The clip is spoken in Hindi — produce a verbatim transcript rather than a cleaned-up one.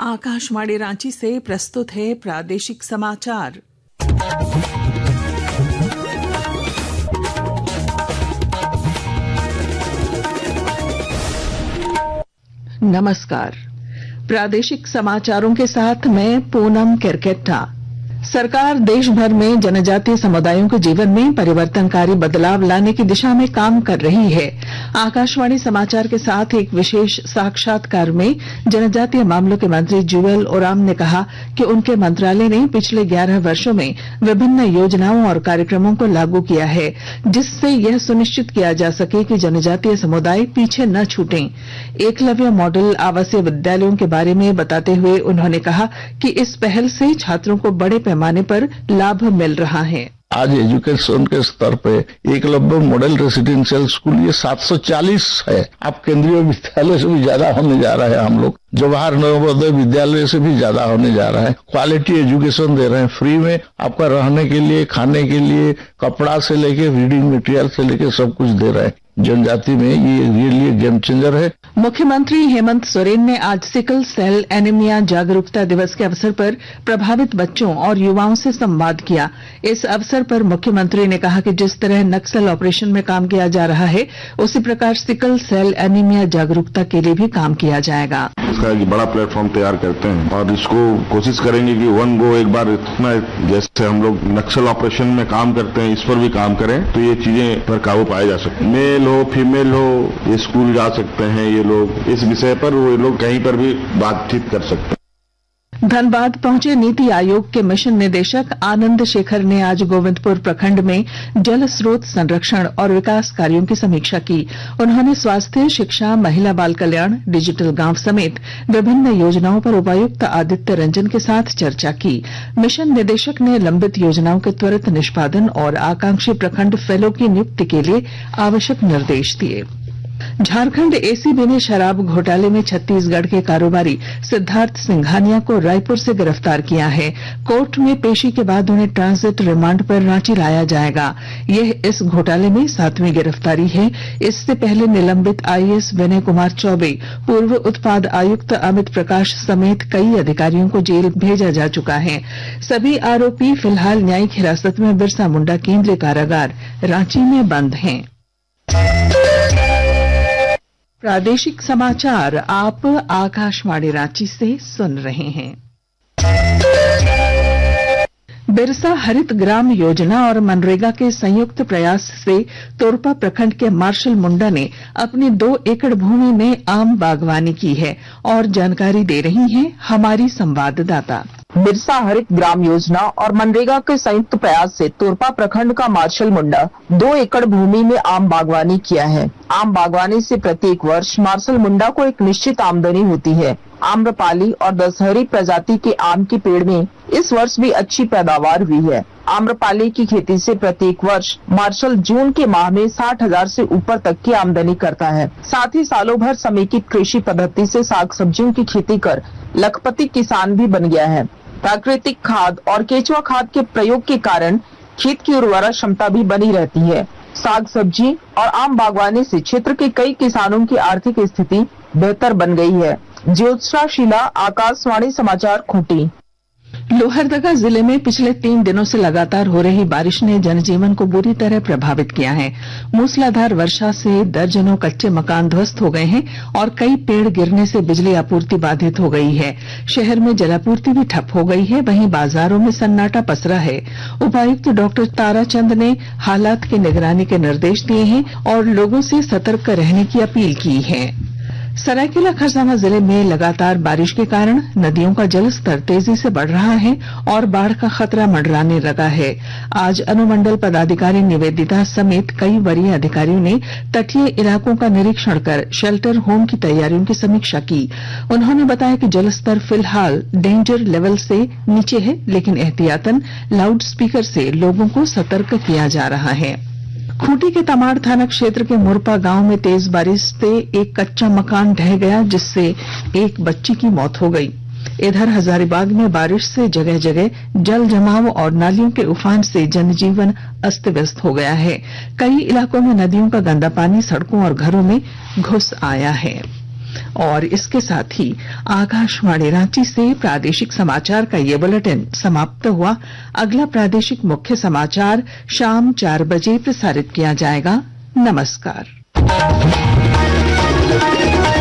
आकाशवाणी रांची से प्रस्तुत है प्रादेशिक समाचार। नमस्कार, प्रादेशिक समाचारों के साथ मैं पूनम किरकेट्टा। सरकार देश भर में जनजातीय समुदायों के जीवन में परिवर्तनकारी बदलाव लाने की दिशा में काम कर रही है। आकाशवाणी समाचार के साथ एक विशेष साक्षात्कार में जनजातीय मामलों के मंत्री जुएल ओराम ने कहा कि उनके मंत्रालय ने पिछले ग्यारह वर्षों में विभिन्न योजनाओं और कार्यक्रमों को लागू किया है, जिससे यह सुनिश्चित किया जा सके कि जनजातीय समुदाय पीछे न छूटें। एकलव्य मॉडल आवासीय विद्यालयों के बारे में बताते हुए उन्होंने कहा कि इस पहल से छात्रों को बड़े पैमाने पर लाभ मिल रहा है। आज एजुकेशन के स्तर पे एकलव्य मॉडल रेसिडेंशियल स्कूल ये सात सौ चालीस है। अब केंद्रीय विद्यालय से भी ज्यादा होने जा रहा है। हम लोग जवाहर नवोदय विद्यालय से भी ज्यादा होने जा रहा है। क्वालिटी एजुकेशन दे रहे हैं, फ्री में आपका रहने के लिए, खाने के लिए, कपड़ा से लेके रीडिंग मटेरियल से लेके सब कुछ दे रहे हैं। जनजाति में ये रियली गेम चेंजर है। मुख्यमंत्री हेमंत सोरेन ने आज सिकल सेल एनीमिया जागरूकता दिवस के अवसर पर प्रभावित बच्चों और युवाओं से संवाद किया। इस अवसर पर मुख्यमंत्री ने कहा कि जिस तरह नक्सल ऑपरेशन में काम किया जा रहा है, उसी प्रकार सिकल सेल एनीमिया जागरूकता के लिए भी काम किया जाएगा। इसका एक बड़ा प्लेटफॉर्म तैयार करते हैं और इसको कोशिश करेंगे कि वन गो एक बार इतना, जैसे हम लोग नक्सल ऑपरेशन में काम करते हैं, इस पर भी काम करें तो ये चीजें पर काबू पाया जा सकते। मेल हो फीमेल हो, ये स्कूल जा सकते हैं ये लोग, इस विषय पर वो लोग कहीं पर भी बातचीत कर सकते हैं। धनबाद पहुंचे नीति आयोग के मिशन निदेशक आनंद शेखर ने आज गोविंदपुर प्रखंड में जल स्रोत संरक्षण और विकास कार्यों की समीक्षा की। उन्होंने स्वास्थ्य, शिक्षा, महिला बाल कल्याण, डिजिटल गांव समेत विभिन्न योजनाओं पर उपायुक्त आदित्य रंजन के साथ चर्चा की। मिशन निदेशक ने लंबित योजनाओं के त्वरित निष्पादन और आकांक्षी प्रखंड फेलो की नियुक्ति के लिए आवश्यक निर्देश दिए। झारखंड एसीबी ने शराब घोटाले में छत्तीसगढ़ के कारोबारी सिद्धार्थ सिंघानिया को रायपुर से गिरफ्तार किया है। कोर्ट में पेशी के बाद उन्हें ट्रांजिट रिमांड पर रांची लाया जाएगा। यह इस घोटाले में सातवीं गिरफ्तारी है। इससे पहले निलंबित आईएएस विनय कुमार चौबे, पूर्व उत्पाद आयुक्त अमित प्रकाश समेत कई अधिकारियों को जेल भेजा जा चुका है। सभी आरोपी फिलहाल न्यायिक हिरासत में बिरसा मुंडा केंद्रीय कारागार रांची में बंद हैं। प्रादेशिक समाचार आप आकाशवाणी रांची से सुन रहे हैं। बिरसा हरित ग्राम योजना और मनरेगा के संयुक्त प्रयास से तोरपा प्रखंड के मार्शल मुंडा ने अपनी दो एकड़ भूमि में आम बागवानी की है और जानकारी दे रही हैं हमारी संवाददाता। बिरसा हरित ग्राम योजना और मनरेगा के संयुक्त प्रयास से तोरपा प्रखंड का मार्शल मुंडा दो एकड़ भूमि में आम बागवानी किया है। आम बागवानी से प्रत्येक वर्ष मार्शल मुंडा को एक निश्चित आमदनी होती है। आम्रपाली और दशहरी प्रजाति के आम के पेड़ में इस वर्ष भी अच्छी पैदावार हुई है। आम्रपाली की खेती से प्रत्येक वर्ष मार्शल जून के माह में साठ हजार से ऊपर तक की आमदनी करता है। साथ ही सालों भर समेकित कृषि पद्धति से साग सब्जियों की खेती कर लखपति किसान भी बन गया है। प्राकृतिक खाद और केचुआ खाद के प्रयोग के कारण खेत की उर्वरा क्षमता भी बनी रहती है। साग सब्जी और आम बागवानी से क्षेत्र के कई किसानों की आर्थिक स्थिति बेहतर बन गई है। ज्योत्सना शीला, आकाशवाणी समाचार, खूंटी। लोहरदगा जिले में पिछले तीन दिनों से लगातार हो रही बारिश ने जनजीवन को बुरी तरह प्रभावित किया है। मूसलाधार वर्षा से दर्जनों कच्चे मकान ध्वस्त हो गए हैं और कई पेड़ गिरने से बिजली आपूर्ति बाधित हो गई है। शहर में जलापूर्ति भी ठप हो गई है। वहीं बाजारों में सन्नाटा पसरा है। उपायुक्त डॉक्टर ताराचंद ने हालात की निगरानी के निर्देश दिए हैं और लोगों से सतर्क रहने की अपील की है। सरायकेला खरसावां जिले में लगातार बारिश के कारण नदियों का जलस्तर तेजी से बढ़ रहा है और बाढ़ का खतरा मंडराने लगा है। आज अनुमंडल पदाधिकारी निवेदिता समेत कई वरीय अधिकारियों ने तटीय इलाकों का निरीक्षण कर शेल्टर होम की तैयारियों की समीक्षा की। उन्होंने बताया कि जलस्तर फिलहाल डेंजर लेवल से नीचे है, लेकिन एहतियातन लाउड स्पीकर से लोगों को सतर्क किया जा रहा है। खूंटी के तमाड़ थाना क्षेत्र के मुरपा गांव में तेज बारिश से एक कच्चा मकान ढह गया, जिससे एक बच्ची की मौत हो गई। इधर हजारीबाग में बारिश से जगह जगह जल जमाव और नालियों के उफान से जनजीवन अस्त व्यस्त हो गया है। कई इलाकों में नदियों का गंदा पानी सड़कों और घरों में घुस आया है। और इसके साथ ही आकाशवाणी रांची से प्रादेशिक समाचार का ये बुलेटिन समाप्त हुआ। अगला प्रादेशिक मुख्य समाचार शाम चार बजे प्रसारित किया जाएगा। नमस्कार।